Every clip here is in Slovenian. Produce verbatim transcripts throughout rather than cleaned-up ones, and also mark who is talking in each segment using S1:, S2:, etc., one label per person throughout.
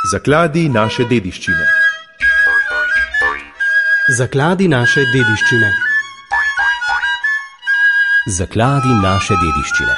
S1: Zakladi naše dediščine.
S2: Zakladi naše dediščine.
S3: Zakladi naše dediščine.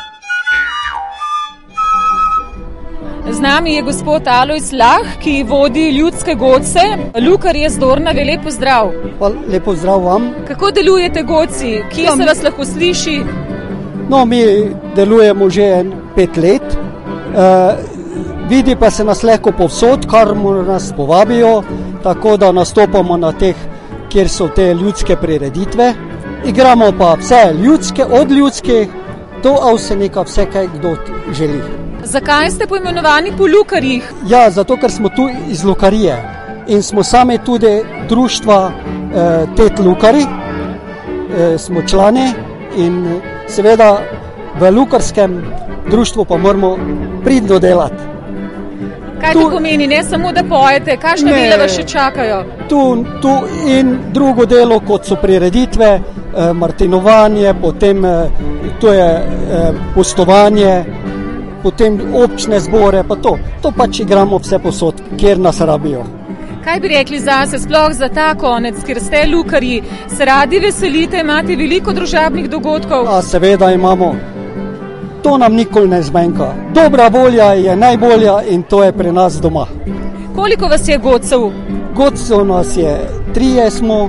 S4: Z nami je gospod Alojz Lah, ki vodi ljudske godce. Lukar je z Dornave, lep pozdrav.
S5: Lep pozdrav vam.
S4: Kako delujete godci? Kje ja, se vas lahko sliši?
S5: No, mi delujemo že en pet let. Uh, vidi pa se nas lahko povsod, kar nas povabijo, tako da nastopamo na teh, kjer so te ljudske prireditve. Igramo pa vse ljudske, od ljudskih do avsenika, vse kaj kdo želi.
S4: Zakaj ste poimenovani po lukarjih?
S5: Ja, zato ker smo tu iz lukarije in smo sami tudi društva eh, Tet Lukari, eh, smo člani in seveda v lukarskem društvu pa moramo pridno delati.
S4: Kaj to pomeni? Ne samo, da pojete, kakšne dela vas še čakajo?
S5: Tu, tu in drugo delo, kot so prireditve, eh, martinovanje, potem eh, to je eh, pustovanje, potem občne zbore, pa to. To pač igramo vse posod, kjer nas rabijo.
S4: Kaj bi rekli zase, sploh za ta konec, ker ste lukarji, se radi veselite, imate veliko družabnih dogodkov?
S5: A seveda imamo. To nam nikoli ne zmanjka. Dobra volja je najbolja in to je pri nas doma.
S4: Koliko vas je godcev?
S5: Godcev nas je trije smo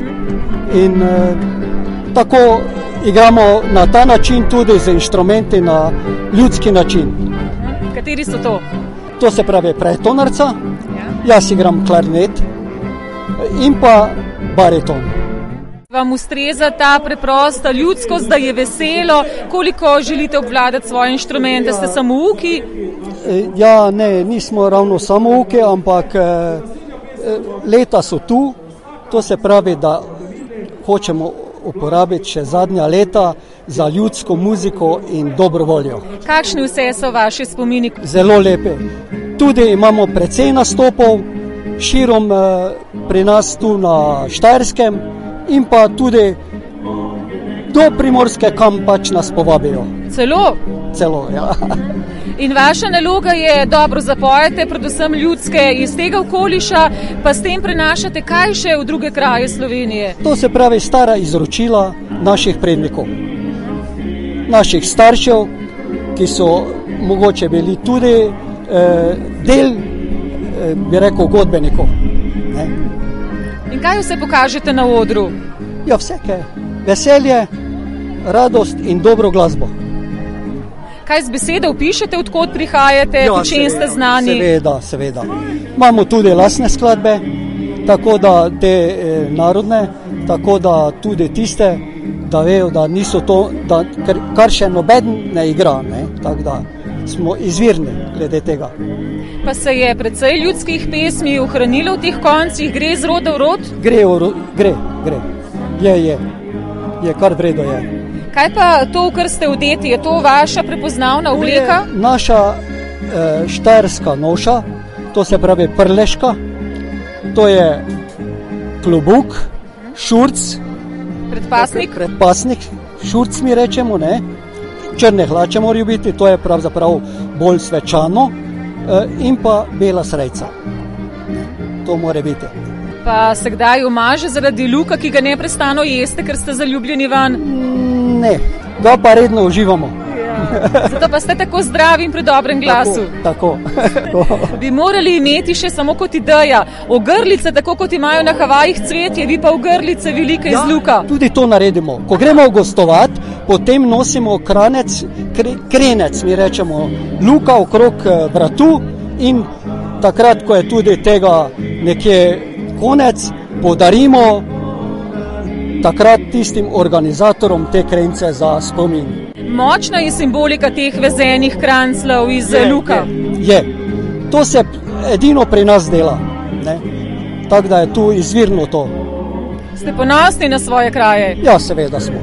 S5: in eh, tako igramo na ta način tudi z inštrumenti na ljudski način.
S4: Kateri so to?
S5: To se pravi pretonarca, ja. Jaz igram klarinet in pa bariton.
S4: Vam ustreza ta preprosta ljudskost, da je veselo? Koliko želite obvladati svoje inštrumente? Ja. Ste samouki?
S5: Ja, ne, nismo ravno samouki, ampak eh, leta so tu. To se pravi, da hočemo uporabiti še zadnja leta za ljudsko muziko in dobro voljo.
S4: Kakšni vse so vaši spomini?
S5: Zelo lepe. Tudi imamo precej nastopov širom eh, pri nas tu na Štajerskem in pa tudi do Primorske, kam pač nas povabijo.
S4: Celo?
S5: Celo, ja.
S4: In vaša naloga je, dobro zapojete, predvsem ljudske iz tega okoliša, pa s tem prenašate kaj še v druge kraje Slovenije?
S5: To se pravi stara izročila naših prednikov, naših staršev, ki so mogoče bili tudi eh, del, eh, bi rekel, godbenikov. Ne?
S4: In kaj vse pokažete na odru?
S5: Ja, vse kaj. Veselje, radost in dobro glasbo.
S4: Kaj z besedo opišete, odkot prihajate,
S5: ja,
S4: po čem ste znani?
S5: Seveda, seveda. Imamo tudi lastne skladbe, tako da te eh, narodne, tako da tudi tiste, da vejo, da niso to, da, kar, kar še noben ne igra, ne? Tako da smo izvirni glede tega.
S4: Pa se je precej ljudskih pesmi ohranilo v teh koncih, gre z roda v rod?
S5: Gre, gre, gre. Je, je. Je, kar vredo je.
S4: Kaj pa to, kar ste odeti, je to vaša prepoznavna obleka?
S5: Naša eh, štajerska noša, to se pravi prleška, to je klobuk, šurc,
S4: predpasnik,
S5: predpasnik, šurc mi rečemo, ne? Črne hlače morajo biti, to je pravzaprav bolj svečano, eh, in pa bela srajca. To mora biti.
S4: Pa se kdaj omaže zaradi luka, ki ga neprestano jeste, ker ste zaljubljeni van?
S5: Ne, ga pa redno uživamo.
S4: Ja. Zato pa ste tako zdravi in pri dobrem glasu.
S5: Tako, tako.
S4: Bi morali imeti še samo kot ideja ogrlice, tako kot imajo na Havajih cvetje, vi pa ogrlice velike ja, iz luka.
S5: Tudi to naredimo. Ko gremo gostovati, potem nosimo kranec, kre, krenec, mi rečemo, luka okrog vratu in takrat, ko je tudi tega nekje konec, podarimo takrat tistim organizatorom te krence za spomin.
S4: Močna je simbolika teh vezenih kranclov iz je, luka.
S5: Je, je. To se edino pri nas dela. Tako da je tu izvirno to.
S4: Ste ponosni na svoje kraje?
S5: Ja, seveda smo.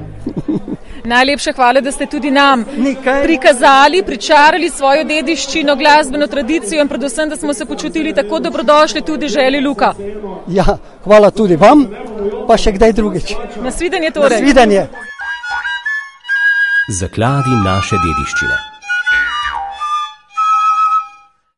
S4: Najlepša hvala, da ste tudi nam Nikaj. prikazali, pričarali svojo dediščino, glasbeno tradicijo in predvsem, da smo se počutili tako dobrodošli tudi želi luka.
S5: Ja, hvala tudi vam, pa še kdaj drugič.
S4: Nasvidenje torej.
S5: Nasvidenje.
S3: Zakladi naše dediščine.